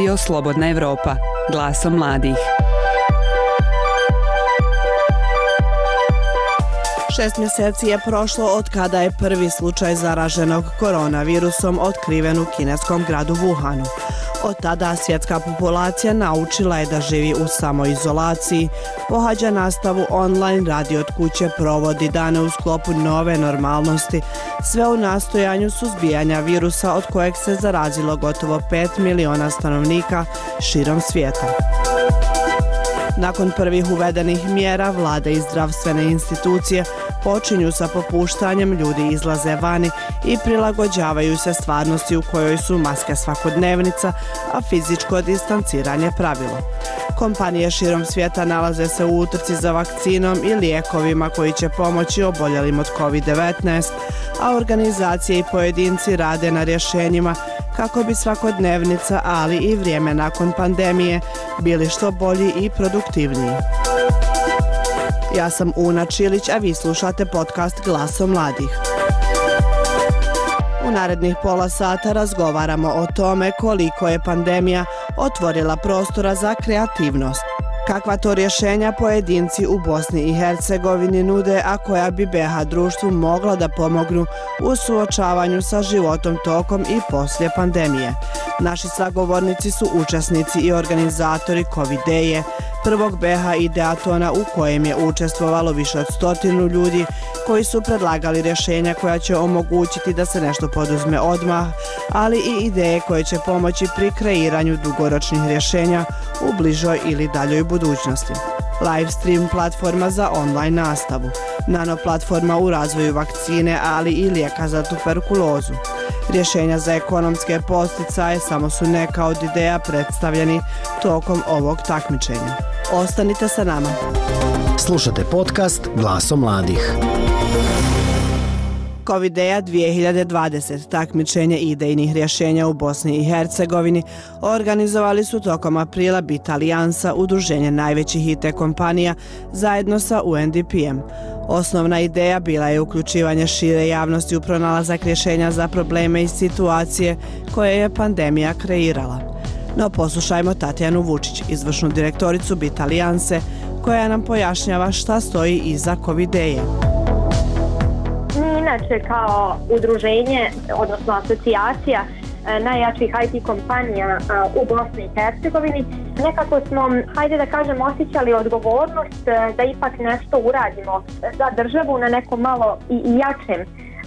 Radio Slobodna Evropa, glasom mladih. 6 mjeseci je prošlo od kada je prvi slučaj zaraženog koronavirusom otkriven u kineskom gradu Wuhanu. Od tada svjetska populacija naučila je da živi u samoizolaciji, pohađa nastavu online, radi od kuće, provodi dane u sklopu nove normalnosti, sve u nastojanju suzbijanja virusa od kojeg se zarazilo gotovo 5 miliona stanovnika širom svijeta. Nakon prvih uvedenih mjera, vlade i zdravstvene institucije počinju sa popuštanjem, ljudi izlaze vani i prilagođavaju se stvarnosti u kojoj su maske svakodnevnica, a fizičko distanciranje pravilo. Kompanije širom svijeta nalaze se u utrci za vakcinom i lijekovima koji će pomoći oboljelim od COVID-19, a organizacije i pojedinci rade na rješenjima kako bi svakodnevnica, ali i vrijeme nakon pandemije bili što bolji i produktivniji. Ja sam Una Čilić, a vi slušate podcast Glasom mladih. U narednih pola sata razgovaramo o tome koliko je pandemija otvorila prostora za kreativnost. Kakva to rješenja pojedinci u Bosni i Hercegovini nude, a koja bi BiH društvu mogla da pomognu u suočavanju sa životom tokom i poslije pandemije. Naši sagovornici su učesnici i organizatori Covideje, prvog BiH ideatona u kojem je učestvovalo više od 100 ljudi koji su predlagali rješenja koja će omogućiti da se nešto poduzme odmah, ali i ideje koje će pomoći pri kreiranju dugoročnih rješenja u bližoj ili daljoj budućnosti. Live stream platforma za online nastavu, nano platforma u razvoju vakcine, ali i lijeka za tuberkulozu. Rješenja za ekonomske posticaje samo su neka od ideja predstavljeni tokom ovog takmičenja. Ostanite sa nama. Slušate podcast Glasom mladih. Covideja 2020, takmičenje idejnih rješenja u Bosni i Hercegovini, organizovali su tokom aprila BIT Alijansa, udruženje najvećih IT kompanija, zajedno sa UNDP-em. Osnovna ideja bila je uključivanje šire javnosti u pronalazak rješenja za probleme i situacije koje je pandemija kreirala. No poslušajmo Tatjanu Vučić, izvršnu direktoricu BIT Alijanse, koja nam pojašnjava šta stoji iza Covideje. Inače, kao udruženje, odnosno asocijacija najjačih IT kompanija u Bosni i Hercegovini, nekako smo, hajde da kažem, osjećali odgovornost da ipak nešto uradimo za državu na nekom malo i jačem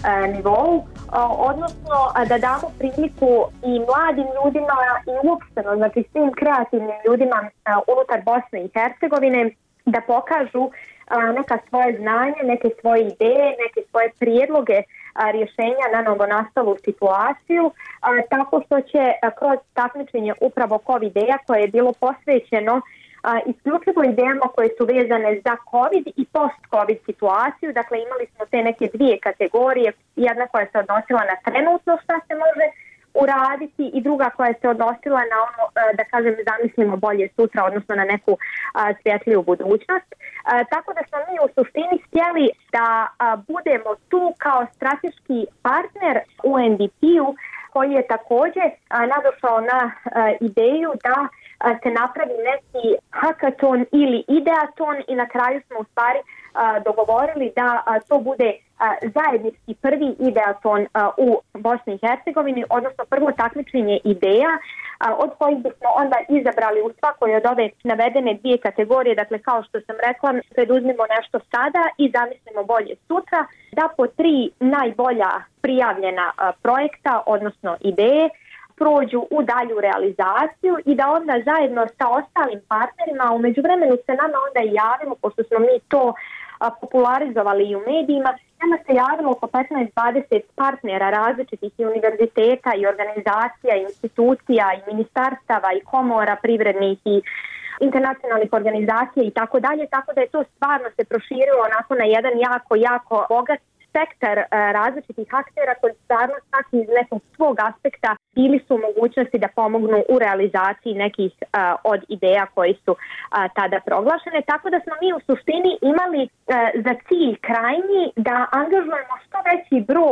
nivou, odnosno da damo priliku i mladim ljudima i uopšteno, znači svim kreativnim ljudima unutar Bosne i Hercegovine da pokažu neka svoje znanje, neke svoje ideje, neke svoje prijedloge rješenja na novonastalu situaciju, tako što će kroz takmičenje upravo Covideja koje je bilo posvećeno isključivo idejama koje su vezane za COVID i post-COVID situaciju. Dakle, imali smo te neke dvije kategorije, jedna koja se odnosila na trenutno šta se može uraditi i druga koja se odnosila na ono, da kažem, zamislimo bolje sutra, odnosno na neku svjetliju budućnost. Tako da smo mi u suštini htjeli da budemo tu kao strateški partner UNDP-u, koji je također nadošao na ideju da se napravi neki hackathon ili ideaton i na kraju smo u stvari dogovorili da to bude zajednički prvi ideaton u Bosni i Hercegovini, odnosno prvo takmičenje ideja od kojih bismo onda izabrali u svakoj od ove navedene dvije kategorije. Dakle, kao što sam rekla, preduzmimo nešto sada i zamislimo bolje sutra, da po 3 najbolja prijavljena projekta, odnosno ideje, prođu u dalju realizaciju i da onda zajedno sa ostalim partnerima, u međuvremenu se nama onda i javimo, pošto smo mi to popularizovali i u medijima, nama se javilo oko 15-20 partnera različitih i univerziteta i organizacija, i institucija, i ministarstava, i komora privrednih i internacionalnih organizacija i tako dalje, tako da je to stvarno se proširilo onako na jedan jako bogat spektar različitih aktera koji stvarno svaki iz nekog svog aspekta bili su u mogućnosti da pomognu u realizaciji nekih od ideja koji su tada proglašene. Tako da smo mi u suštini imali za cilj krajnji da angažujemo što veći broj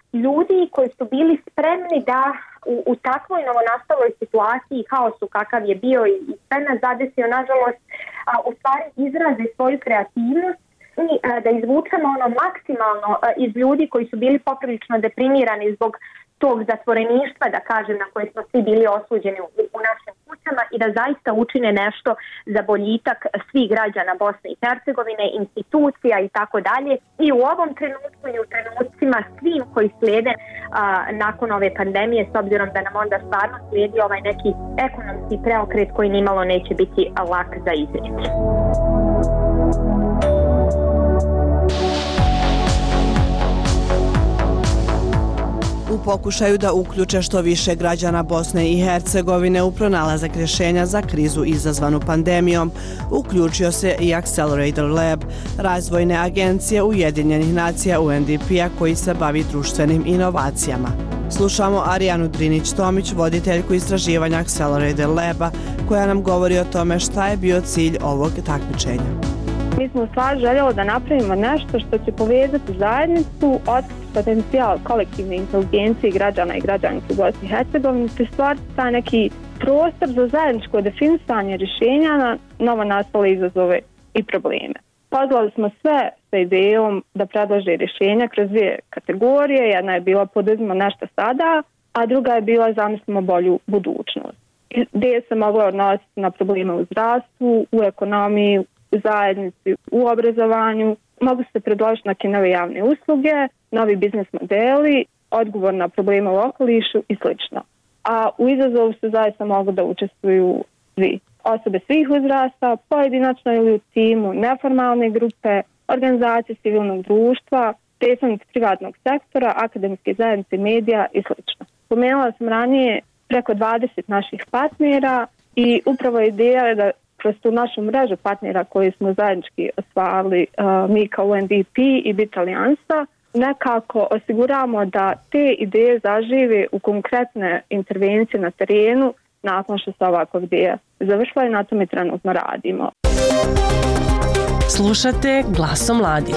ljudi koji su bili spremni da u takvoj novonastaloj situaciji, haosu kakav je bio i sve nas zadesio, nažalost, u stvari izraze svoju kreativnost i da izvučemo maksimalno iz ljudi koji su bili poprilično deprimirani zbog tog zatvoreništva, da kažem, na koje smo svi bili osuđeni u našim kućama i da zaista učine nešto za boljitak svih građana Bosne i Hercegovine, institucija i tako dalje. I u ovom trenutku i u trenucima svim koji slijede nakon ove pandemije, s obzirom da nam onda stvarno slijedi ovaj neki ekonomski preokret koji nimalo neće biti lak za iznijeti. U pokušaju da uključe što više građana Bosne i Hercegovine u pronalazak rješenja za krizu izazvanu pandemijom, uključio se i Accelerator Lab, razvojne agencije Ujedinjenih nacija UNDP-a koji se bavi društvenim inovacijama. Slušamo Arijanu Drinić-Tomić, voditeljku istraživanja Accelerator Laba, koja nam govori o tome šta je bio cilj ovog takmičenja. Mi smo u stvari željeli da napravimo nešto što će povezati zajednicu, otkriti potencijal kolektivne inteligencije građana i građanki u Bosni i Hercegovini, te stvariti taj neki prostor za zajedničko definisanje rješenja na novonastale izazove i probleme. Pozvali smo sve sa idejom da predlože rješenja kroz dvije kategorije. Jedna je bila poduzmimo nešto sada, a druga je bila zamislimo bolju budućnost. Ideje se mogle odnositi na probleme u zdravstvu, u ekonomiji, u zajednici, u obrazovanju. Mogu se predložiti neke nove javne usluge, novi biznis modeli, odgovor na probleme u okolišu i sl. A u izazovu se zaista mogu da učestvuju svi. Osobe svih uzrasta, pojedinačno ili u timu, neformalne grupe, organizacije civilnog društva, predstavnici privatnog sektora, akademske zajednice, medija i sl. Pomenula sam ranije preko 20 naših partnera i upravo ideja je da kroz tu našu mrežu partnera koje smo zajednički osvajali mi kao UNDP i BIT Alijansa, nekako osiguramo da te ideje zažive u konkretne intervencije na terenu nakon što se ovakva ideja završila i na tome trenutno radimo. Slušate Glasom mladih.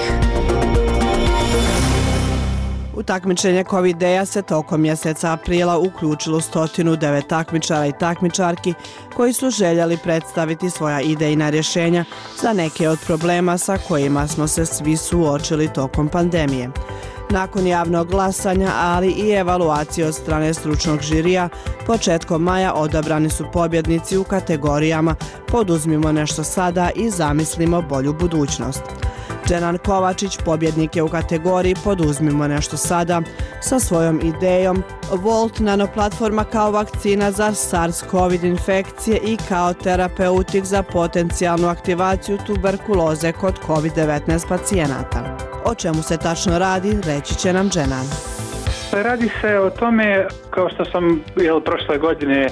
U takmičenje Covideja se tokom mjeseca aprila uključilo 109 takmičara i takmičarki koji su željeli predstaviti svoja idejna rješenja za neke od problema sa kojima smo se svi suočili tokom pandemije. Nakon javnog glasanja, ali i evaluacije od strane stručnog žirija, početkom maja odabrani su pobjednici u kategorijama Poduzmimo nešto sada i Zamislimo bolju budućnost. Dženan Kovačić pobjednik je u kategoriji Poduzmimo nešto sada sa svojom idejom Volt nanoplatforma kao vakcina za SARS-CoV infekcije i kao terapeutik za potencijalnu aktivaciju tuberkuloze kod COVID-19 pacijenata. O čemu se tačno radi, reći će nam Dženan. Radi se o tome, kao što sam prošle godine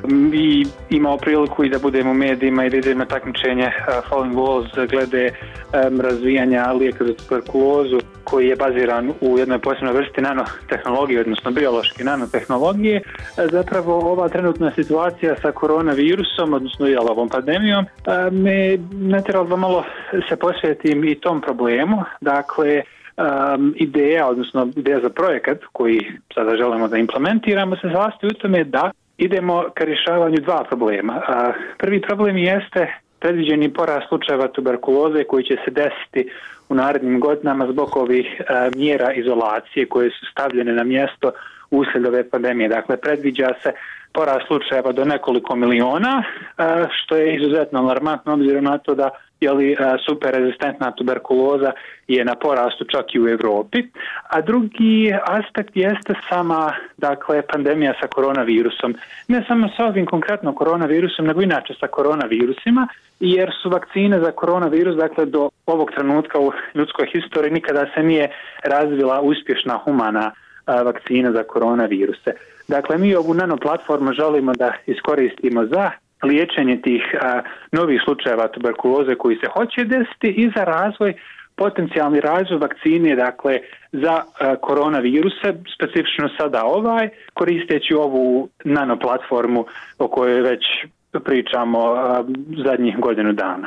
i imao priliku i da budem u medijima i da idem na takmičenje Falling Walls glede razvijanja lijeka za tuberkulozu koji je baziran u jednoj posebnoj vrsti nanotehnologije, odnosno biološke nanotehnologije. Zapravo ova trenutna situacija sa koronavirusom, odnosno ovom pandemijom, me natjeralo da malo se posvetim i tom problemu. Dakle, ideja za projekat koji sada želimo da implementiramo se sastoji u tome da idemo ka rješavanju dva problema. Prvi problem jeste predviđeni porast slučajeva tuberkuloze koji će se desiti u narednim godinama zbog ovih mjera izolacije koje su stavljene na mjesto uslijed ove pandemije. Dakle, predviđa se porast slučajeva do nekoliko miliona, što je izuzetno alarmantno obzirom na to da superrezistentna tuberkuloza je na porastu čak i u Europi. A drugi aspekt jeste sama pandemija sa koronavirusom. Ne samo sa ovim konkretno koronavirusom, nego inače sa koronavirusima, jer su vakcine za koronavirus, do ovog trenutka u ljudskoj historiji nikada se nije razvila uspješna humana vakcina za koronaviruse. Dakle, mi ovu nanoplatformu želimo da iskoristimo za liječenje tih novih slučajeva tuberkuloze koji se hoće desiti i za potencijalni razvoj vakcine, za koronaviruse, specifično sada koristeći ovu nanoplatformu o kojoj već pričamo zadnjih godinu dana.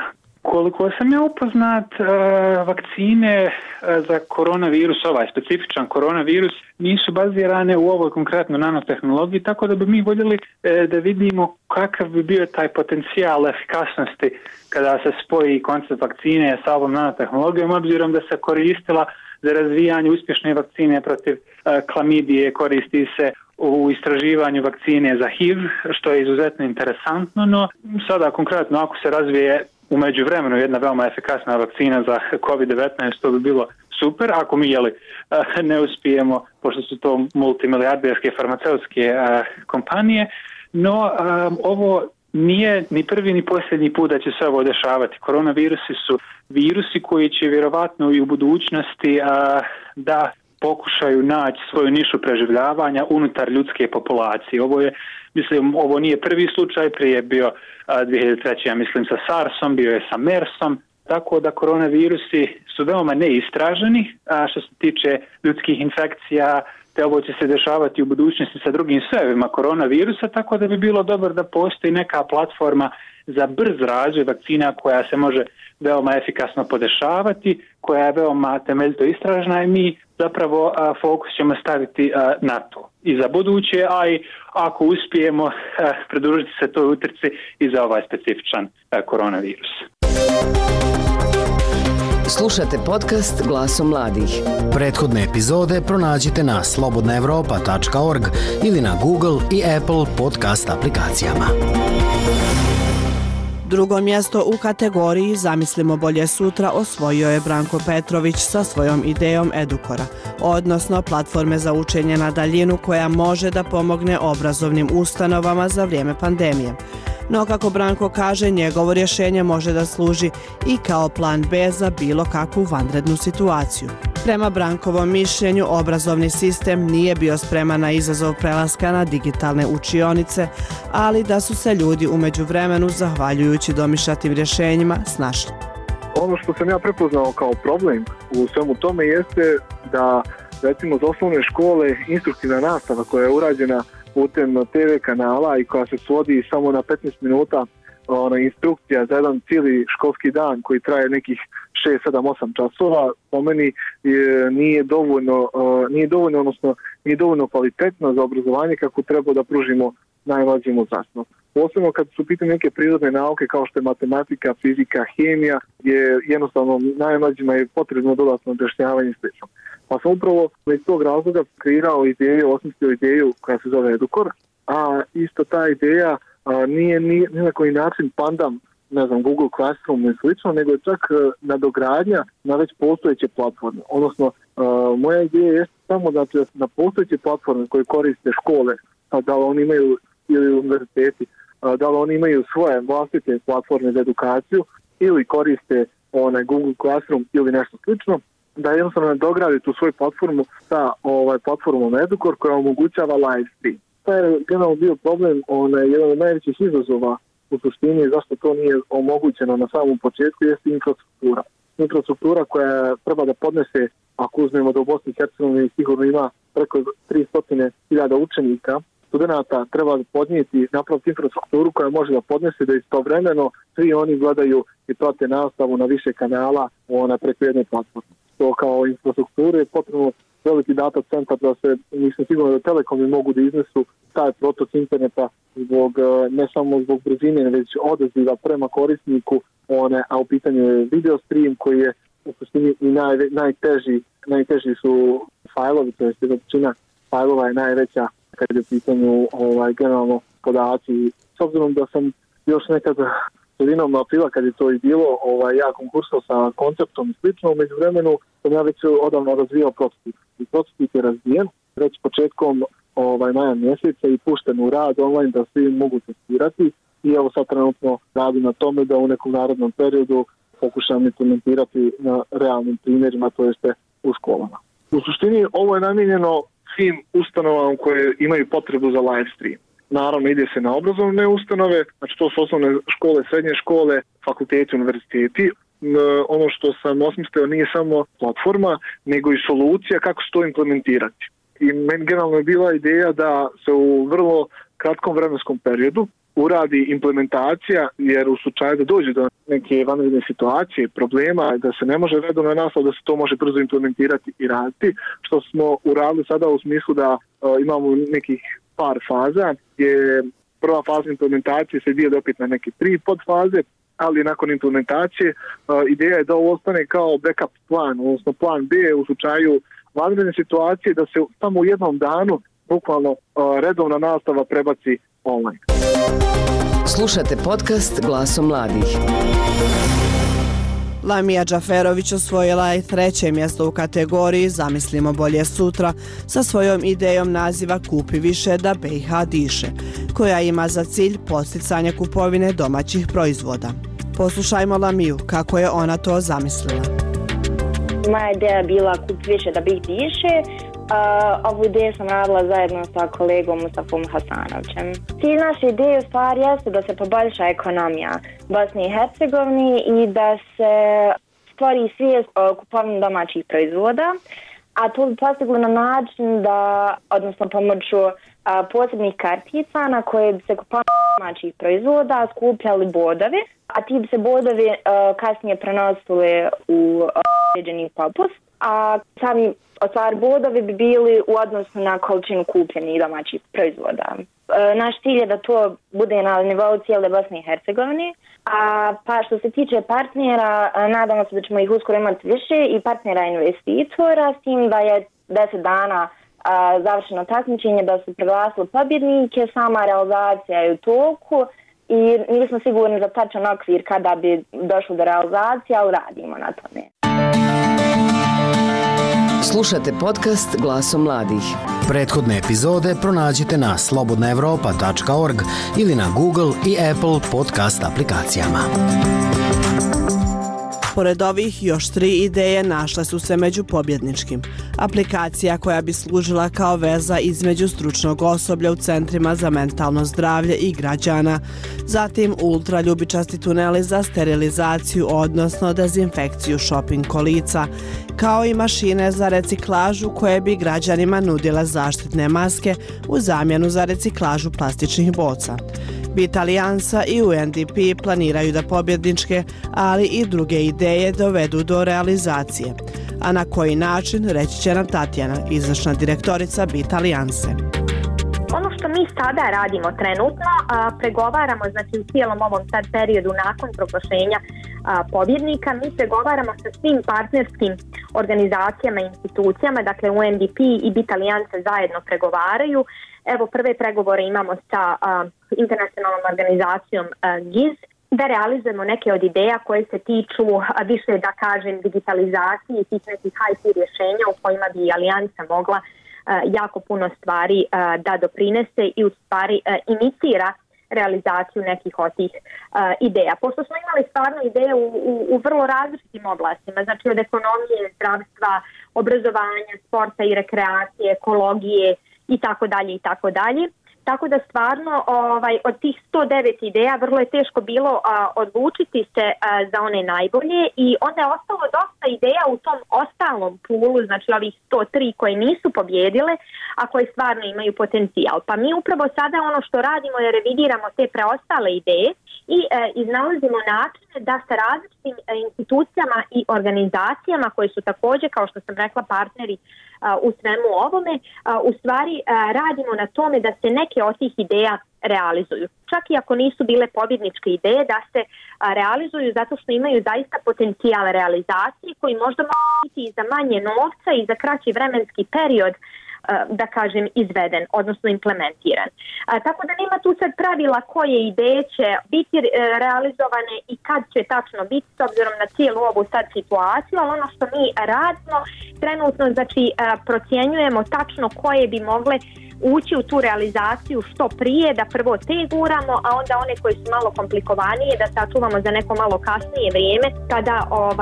Koliko sam ja upoznat, vakcine za koronavirus, ovaj specifičan koronavirus, nisu bazirane u ovoj konkretno nanotehnologiji, tako da bi mi voljeli da vidimo kakav bi bio taj potencijal efikasnosti kada se spoji koncept vakcine sa ovom nanotehnologijom, obzirom da se koristila za razvijanje uspješne vakcine protiv klamidije, koristi se u istraživanju vakcine za HIV, što je izuzetno interesantno, no sada konkretno ako se razvije u međuvremenu jedna veoma efikasna vakcina za COVID-19, to bi bilo super. Ako mi ne uspijemo, pošto su to multimilijarderske farmaceutske kompanije, no ovo nije ni prvi ni posljednji put da će se ovo dešavati. Koronavirusi su virusi koji će vjerovatno i u budućnosti da pokušaju naći svoju nišu preživljavanja unutar ljudske populacije. Ovo nije prvi slučaj, prije je bio 2003. ja mislim sa SARS-om, bio je sa MERS-om, tako da koronavirusi su veoma neistraženi, a što se tiče ljudskih infekcija, te ovo će se dešavati u budućnosti sa drugim sojevima koronavirusa, tako da bi bilo dobro da postoji neka platforma za brz razvoj vakcina koja se može veoma efikasno podešavati, koja je veoma temeljito istražna i mi zapravo fokus ćemo staviti na to. I za buduće, a i ako uspijemo pridružiti se toj utrci i za ovaj specifičan koronavirus. Slušate podcast Glasom mladih. Prethodne epizode pronađite na slobodnaevropa.org ili na Google i Apple podcast aplikacijama. Drugo mjesto u kategoriji Zamislimo bolje sutra osvojio je Branko Petrović sa svojom idejom Edukora, odnosno platforme za učenje na daljinu koja može da pomogne obrazovnim ustanovama za vrijeme pandemije. No, kako Branko kaže, njegovo rješenje može da služi i kao plan B za bilo kakvu vanrednu situaciju. Prema Brankovom mišljenju, obrazovni sistem nije bio spreman na izazov prelaska na digitalne učionice, ali da su se ljudi u međuvremenu, zahvaljujući domišljatim rješenjima, snašli. Ono što sam ja prepoznao kao problem u svemu tome jeste da, recimo, za osnovne škole instruktivna nastava koja je urađena putem TV kanala i koja se svodi samo na 15 minuta instrukcija za jedan cijeli školski dan koji traje nekih 6, 7, 8 časova, po meni nije dovoljno kvalitetno za obrazovanje kako treba da pružimo najmlađim uzrastima. Posebno kad su pitanje neke prirodne nauke kao što je matematika, fizika, hemija, gdje jednostavno najmlađima je potrebno dodatno objašnjavanje i slično. Pa sam upravo iz tog razloga osmislio ideju koja se zove Edukor, a isto ta ideja nije ni na koji način pandam, Google Classroom i slično, nego je čak nadogradnja na već postojeće platforme. Odnosno, moja ideja je samo da na postojeće platforme koje koriste škole, da li oni imaju ili univerziteti, da li oni imaju svoje vlastite platforme za edukaciju ili koriste Google Classroom ili nešto slično, da jednostavno nadogradi tu svoju platformu sa platformom Edukor koja omogućava live stream. To je generalno bio problem, jedan od najvećih izazova u suštini zašto to nije omogućeno na samom početku jeste infrastruktura. Infrastruktura koja treba da podnese, ako uzmemo da u Bosni i Hercegovini sigurno ima preko 300.000 učenika, studenta treba podnijeti napraviti infrastrukturu koja može da podnese da istovremeno svi oni gledaju i prate nastavu na više kanala preko jedne platforme. To kao infrastrukturu je potrebno veliki data centar da se, mislim sigurno da telekomi mogu da iznesu taj protok interneta ne samo zbog brzine, već odaziva prema korisniku, a u pitanju je video stream koji je u suštini i najteži su fajlovi, to je većina fajlova je najveća kad je u pitanju generalno podaci. S obzirom da sam još nekad sredinom aprila kad je to i bilo, ja konkursao sa konceptom i slično, u međuvremenu sam ja već odavno razvijao prototip. I prototip je razvijen već početkom maja mjeseca i pušten u rad online da svi mogu testirati i evo sad trenutno radim na tome da u nekom narednom periodu pokušam implementirati na realnim primjerima, to jeste u školama. U suštini ovo je namijenjeno svim ustanovama koje imaju potrebu za live stream. Naravno ide se na obrazovne ustanove, znači to su osnovne škole, srednje škole, fakulteti, univerziteti. Ono što sam osmislio nije samo platforma, nego i solucija kako se to implementirati. I meni generalno je bila ideja da se u vrlo kratkom vremenskom periodu uradi implementacija, jer u slučaju da dođe do neke vanredne situacije, problema, da se ne može redovna nastava, da se to može brzo implementirati i raditi, što smo uradili sada u smislu da imamo nekih par faza, gdje prva faza implementacije se dijeli opet na neke 3 podfaze, ali nakon implementacije ideja je da ovo ostane kao backup plan, odnosno plan B u slučaju vanredne situacije, da se samo u jednom danu bukvalno redovna nastava prebaci online. Slušate podcast Glasom mladih. Lamija Džaferović osvojila je 3. mjesto u kategoriji Zamislimo bolje sutra sa svojom idejom naziva Kupi više da BiH diše, koja ima za cilj podsticanje kupovine domaćih proizvoda. Poslušajmo Lamiju kako je ona to zamislila. Moja ideja je bila Kupi više da BiH diše. Ovu ideju sam radila zajedno sa kolegom Mustafom Hasanovićem. Cilj naše ideje u stvari jeste da se poboljša ekonomija Bosne i Hercegovine i da se stvori svijest o kupovini domaćih proizvoda, a to bi postiglo na način da, odnosno pomoću posebnih kartica na koje bi se kupovali domaćih proizvoda skupljali bodovi, a ti bi se bodovi kasnije prenosili u određeni popust, a sami ostvar bodovi bi bili u odnosu na količinu kupljenih domaćih proizvoda. Naš cilj je da to bude na nivou cijele Bosne i Hercegovine, pa što se tiče partnera, nadamo se da ćemo ih uskoro imati više i partnera investitora, s tim da je 10 dana završeno takmičenje, da su proglasili pobjednike, sama realizacija je u toku i nismo sigurni za tačan okvir kada bi došlo do realizacije, ali radimo na tome. Slušate podcast Glasom mladih. Prethodne epizode pronađite na slobodnaevropa.org ili na Google i Apple podcast aplikacijama. Pored ovih, još 3 ideje našle su se među pobjedničkim. Aplikacija koja bi služila kao veza između stručnog osoblja u centrima za mentalno zdravlje i građana, zatim ultraljubičasti tuneli za sterilizaciju, odnosno dezinfekciju shopping kolica, kao i mašine za reciklažu koje bi građanima nudile zaštitne maske u zamjenu za reciklažu plastičnih boca. Bit Alijansa i UNDP planiraju da pobjedničke, ali i druge ideje dovedu do realizacije. A na koji način, reći će nam Tatjana, izvršna direktorica Bit Alijanse. Ono što mi sada radimo trenutno, pregovaramo, znači u cijelom ovom sad periodu nakon proglašenja pobjednika, mi pregovaramo sa svim partnerskim organizacijama i institucijama, dakle UNDP i Bit Alijansa zajedno pregovaraju. Evo, prve pregovore imamo sa internacionalnom organizacijom GIZ, da realizujemo neke od ideja koje se tiču više, da kažem, digitalizacije i tih nekih IT rješenja u kojima bi Alijansa mogla jako puno stvari da doprinese i u stvari inicira realizaciju nekih od tih ideja. Pošto smo imali stvarno ideje u vrlo različitim oblastima, znači od ekonomije, zdravstva, obrazovanja, sporta i rekreacije, ekologije i tako dalje i tako dalje. Tako da stvarno od tih 109 ideja vrlo je teško bilo odlučiti se za one najbolje i onda je ostalo dosta ideja u tom ostalom pulu, znači ovih 103 koje nisu pobjedile, a koje stvarno imaju potencijal. Pa mi upravo sada ono što radimo je revidiramo te preostale ideje i iznalazimo načine da sa različitim institucijama i organizacijama koje su također, kao što sam rekla, partneri u svemu ovome, u stvari radimo na tome da se neke od tih ideja realizuju. Čak i ako nisu bile pobjedničke ideje, da se realizuju zato što imaju zaista potencijal realizacije koji možda može biti i za manje novca i za kraći vremenski period, da kažem, izveden, odnosno implementiran. Tako da nema tu sad pravila koje ideje će biti realizovane i kad će tačno biti s obzirom na cijelu ovu sad situaciju, ali ono što mi radimo trenutno, znači procjenjujemo tačno koje bi mogle ući u tu realizaciju što prije, da prvo te guramo, a onda one koje su malo komplikovanije da sačuvamo za neko malo kasnije vrijeme kada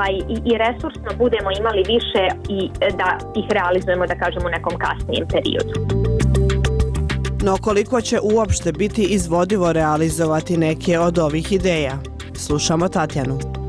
i resursno budemo imali više i da ih realizujemo, da kažemo, u nekom kasnijem periodu. No koliko će uopšte biti izvodivo realizovati neke od ovih ideja? Slušamo Tatjanu.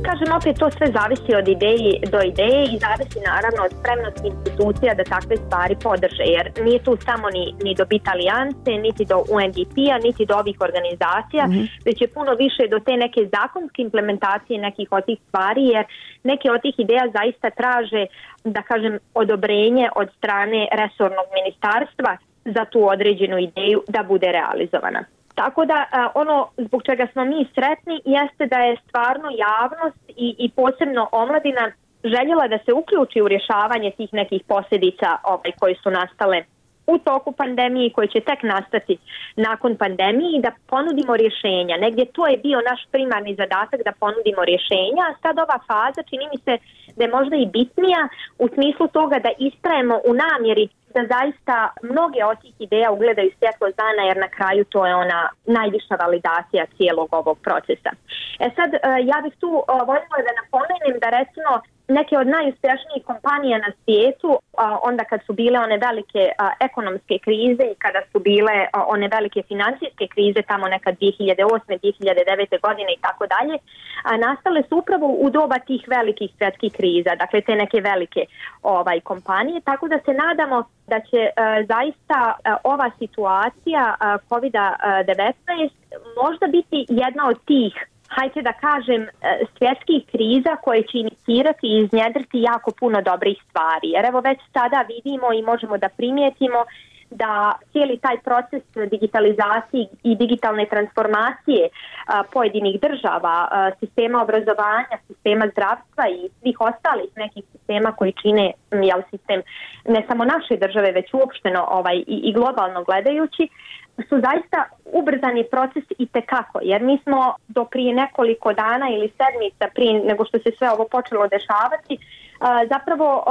kažem, opet to sve zavisi od ideje do ideje i zavisi naravno od spremnosti institucija da takve stvari podrže, jer nije tu samo ni do BIT alijance, niti do UNDP-a, niti do ovih organizacija, već je puno više do te neke zakonske implementacije nekih od tih stvari, jer neke od tih ideja zaista traže, da kažem, odobrenje od strane resornog ministarstva za tu određenu ideju da bude realizovana. Tako da ono zbog čega smo mi sretni jeste da je stvarno javnost i posebno omladina željela da se uključi u rješavanje tih nekih posljedica koje su nastale u toku pandemije i koje će tek nastati nakon pandemije i da ponudimo rješenja. Negdje to je bio naš primarni zadatak da ponudimo rješenja, a sad ova faza čini mi se da je možda i bitnija u smislu toga da istrajemo u namjeri da zaista mnoge od tih ideja ugledaju svjetlo dana, jer na kraju to je ona najviša validacija cijelog ovog procesa. Sad, ja bih tu voljela da napomenem da recimo neke od najuspješnijih kompanija na svijetu, onda kad su bile one velike ekonomske krize i kada su bile one velike financijske krize tamo nekad 2008. 2009. godine i tako dalje, nastale su upravo u doba tih velikih svjetskih kriza, dakle te neke velike kompanije, tako da se nadamo da će zaista ova situacija COVID-19 možda biti jedna od tih, hajde da kažem, svjetskih kriza koje će inicirati i iznjedriti jako puno dobrih stvari. Jer evo već sada vidimo i možemo da primijetimo da cijeli taj proces digitalizacije i digitalne transformacije pojedinih država, sistema obrazovanja, sistema zdravstva i svih ostalih nekih sistema koji čine sistem ne samo naše države, već uopšteno i globalno gledajući, su zaista ubrzani proces itekako, jer mi smo do prije nekoliko dana ili sedmica prije nego što se sve ovo počelo dešavati, zapravo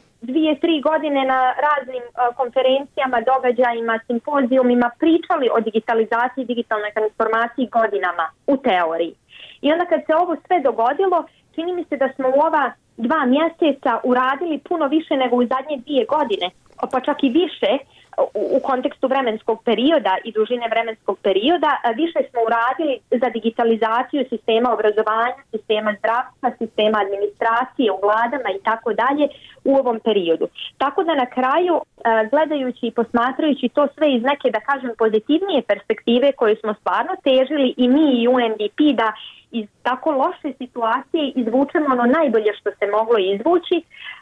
2-3 godine na raznim konferencijama, događajima, simpozijumima pričali o digitalizaciji i digitalnoj transformaciji godinama u teoriji. I onda kad se ovo sve dogodilo, čini mi se da smo u ova 2 mjeseca uradili puno više nego u zadnje 2 godine, pa čak i više u kontekstu vremenskog perioda i dužine vremenskog perioda. Više smo uradili za digitalizaciju sistema obrazovanja, sistema zdravstva, sistema administracije u vladama i tako dalje u ovom periodu. Tako da na kraju, gledajući i posmatrajući to sve iz neke, da kažem, pozitivnije perspektive koje smo stvarno težili i mi i UNDP da iz tako loše situacije izvučemo ono najbolje što se moglo izvući,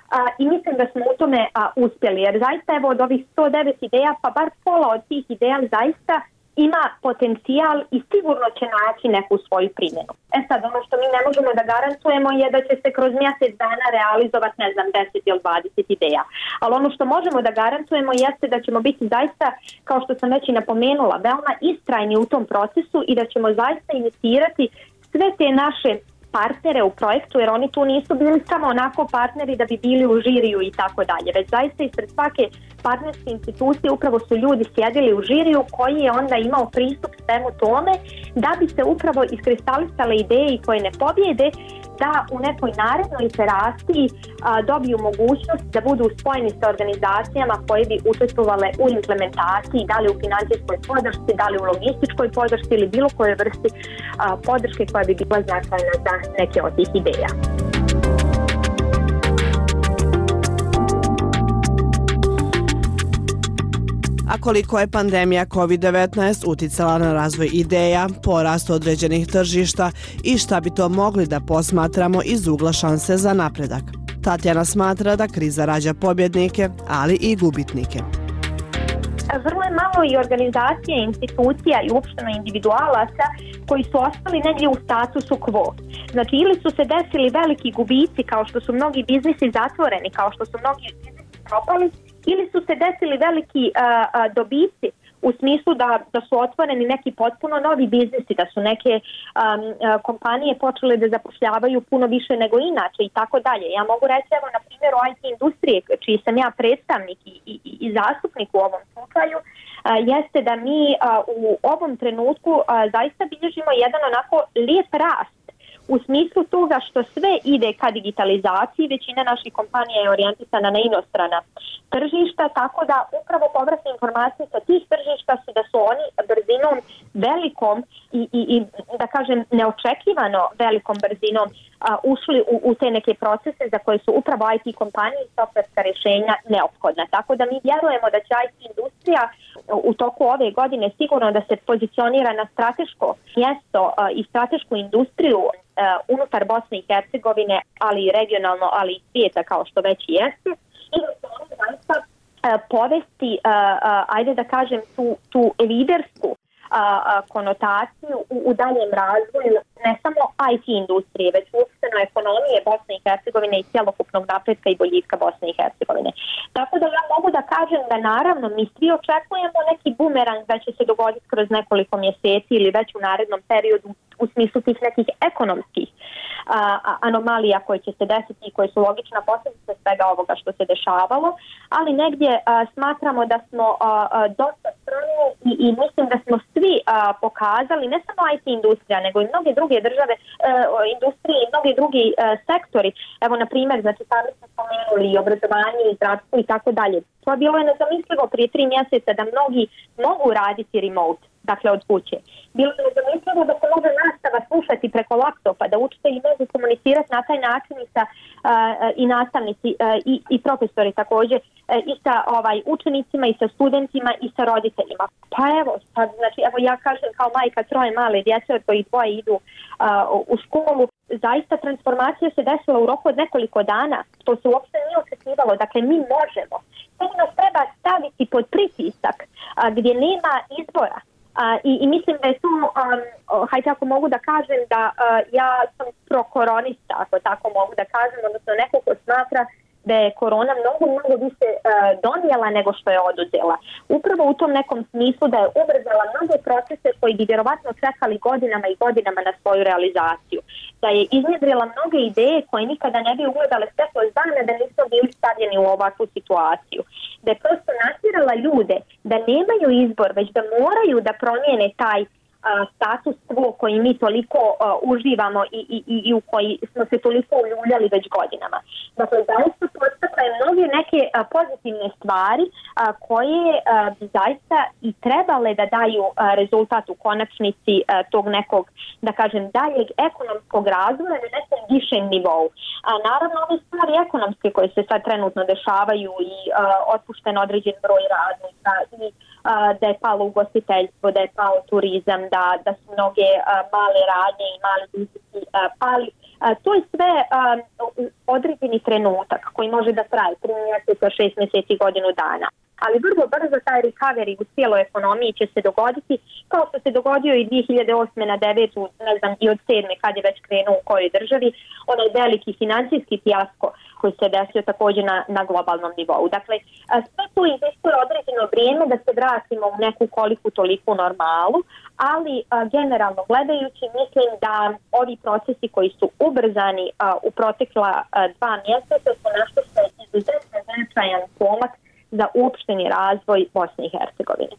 i mislim da smo u tome uspjeli, jer zaista evo od ovih 109 ideja, pa bar pola od tih ideja zaista ima potencijal i sigurno će naći neku svoju primjenu. Sad, ono što mi ne možemo da garantujemo je da će se kroz mjesec dana realizovati, 10 ili 20 ideja. Ali ono što možemo da garantujemo jeste da ćemo biti zaista, kao što sam već i napomenula, veoma istrajni u tom procesu i da ćemo zaista inicirati sve te naše partnere u projektu, jer oni tu nisu bili samo onako partneri da bi bili u žiriju i tako dalje, već zaista ispred svake partnerske institucije upravo su ljudi sjedili u žiriju koji je onda imao pristup svemu tome da bi se upravo iskristalisale ideje koje ne pobjede, da u nekoj narednoj iteraciji dobiju mogućnost da budu spojeni sa organizacijama koje bi učestvovale u implementaciji, da li u financijskoj podršci, da li u logističkoj podršci ili bilo kojoj vrsti podrške koja bi bila značajna za neke od tih ideja. A koliko je pandemija COVID-19 uticala na razvoj ideja, porast određenih tržišta i šta bi to mogli da posmatramo iz ugla šanse za napredak? Tatjana smatra da kriza rađa pobjednike, ali i gubitnike. Vrlo je malo i organizacija, institucija i uopšteno individualaca koji su ostali negdje u statusu quo. Znači, ili su se desili veliki gubici kao što su mnogi biznisi zatvoreni, kao što su mnogi biznisi propali, ili su se desili veliki dobici u smislu da su otvoreni neki potpuno novi biznisi, da su neke kompanije počele da zapošljavaju puno više nego inače i tako dalje. Ja mogu reći, evo, na primjeru IT industrije, čiji sam ja predstavnik i zastupnik u ovom slučaju, jeste da mi u ovom trenutku zaista bilježimo jedan onako lijep rast u smislu toga što sve ide ka digitalizaciji, većina naših kompanija je orijentisana na inostrana tržišta, tako da upravo povratne informacije sa tih tržišta su da su oni brzinom velikom i da kažem neočekivano velikom brzinom ušli u te neke procese za koje su upravo IT kompanije i softverska rješenja neophodna. Tako da mi vjerujemo da će IT industrija u toku ove godine sigurno da se pozicionira na strateško mjesto i stratešku industriju unutar Bosne i Hercegovine, ali i regionalno, ali i svijeta kao što već i jeste. I da se oni zaista povesti, ajde da kažem, tu lidersku konotaciju u daljem razvoju ne samo IT industrije, već uopšteno ekonomije Bosne i Hercegovine i cjelokupnog napretka i boljitka Bosne i Hercegovine. Tako da ja mogu da kažem da naravno mi svi očekujemo neki bumerang da će se dogoditi kroz nekoliko mjeseci ili već u narednom periodu u smislu tih nekih ekonomskih anomalija koje će se desiti i koje su logična posljedica svega ovoga što se dešavalo, ali negdje smatramo da smo dosta spremni i mislim da smo svi pokazali, ne samo IT industrija, nego i mnoge druge države, industrije i mnogi drugi sektori. Evo, na primjer, znači sami smo spomenuli i obrazovanje i zdravstvo i tako dalje. To bilo je nezamislivo prije 3 mjeseca da mnogi mogu raditi remote, dakle od kuće. Bilo je nezamislivo da se može nastava slušati preko laptopa, da učitelji mogu komunicirati na taj način i nastavnici i profesori također i sa učenicima i sa studentima i sa roditeljima. Pa evo, znači, ja kažem kao majka 3 male djece od kojih 2 idu u školu, zaista transformacija se desila u roku od nekoliko dana, što se uopšte nije očekivalo. Dakle, mi možemo. To nas treba staviti pod pritisak gdje nema izbora. I mislim da je tu, hajde ako mogu da kažem da ja sam prokoronista, ako tako mogu da kažem, odnosno neko ko smatra da je korona mnogo više donijela nego što je oduzela. Upravo u tom nekom smislu da je ubrzala mnoge procese koji bi vjerovatno čekali godinama i godinama na svoju realizaciju. Da je iznjedrila mnoge ideje koje nikada ne bi ugledale svjetlo dana da nisu bili stavljeni u ovakvu situaciju. Da je prosto natjerala ljude da nemaju izbor, već da moraju da promijene taj status quo koji mi toliko uživamo i u koji smo se toliko uljuljali već godinama. Dakle, zaista postoje mnoge neke pozitivne stvari koje bi zaista i trebale da daju rezultat u konačnici tog nekog, da kažem, daljeg ekonomskog razvoja na nekom višem nivou. Naravno, ove stvari ekonomske koje se sad trenutno dešavaju i otpušten određen broj radnika i da je palo ugostiteljstvo, da je pao turizam, da su mnoge male radnje i mali biznisi pali. To je sve određeni trenutak koji može da traje 3 mjeseca, 6 mjeseci, godinu dana. Ali vrlo brzo taj recovery u cijeloj ekonomiji će se dogoditi kao što se dogodio i 2008. na 9. ne znam i od 7. kad je već krenuo u kojoj državi, onaj veliki financijski fijasko koji se desio također na globalnom nivou. Dakle, sve to iziskuje određeno vrijeme da se vratimo u neku koliku toliku normalu, ali generalno gledajući mislim da ovi procesi koji su ubrzani u protekla 2 mjeseca su nešto što je izuzetno značajan pomak za uopšteni razvoj Bosne i Hercegovine.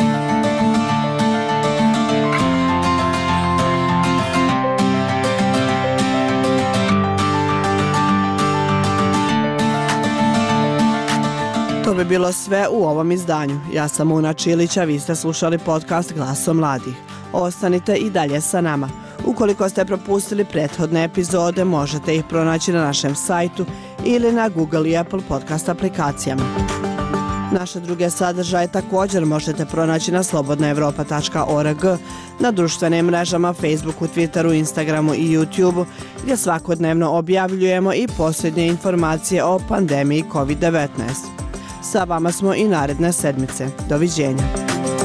To bi bilo sve u ovom izdanju. Ja sam Una Čilić, a vi ste slušali podcast Glasom mladih. Ostanite i dalje sa nama. Ukoliko ste propustili prethodne epizode, možete ih pronaći na našem sajtu ili na Google i Apple podcast aplikacijama. Naše druge sadržaje također možete pronaći na slobodnaevropa.org, na društvenim mrežama Facebooku, Twitteru, Instagramu i YouTubeu, gdje svakodnevno objavljujemo i posljednje informacije o pandemiji COVID-19. Sa vama smo i naredne sedmice. Doviđenja.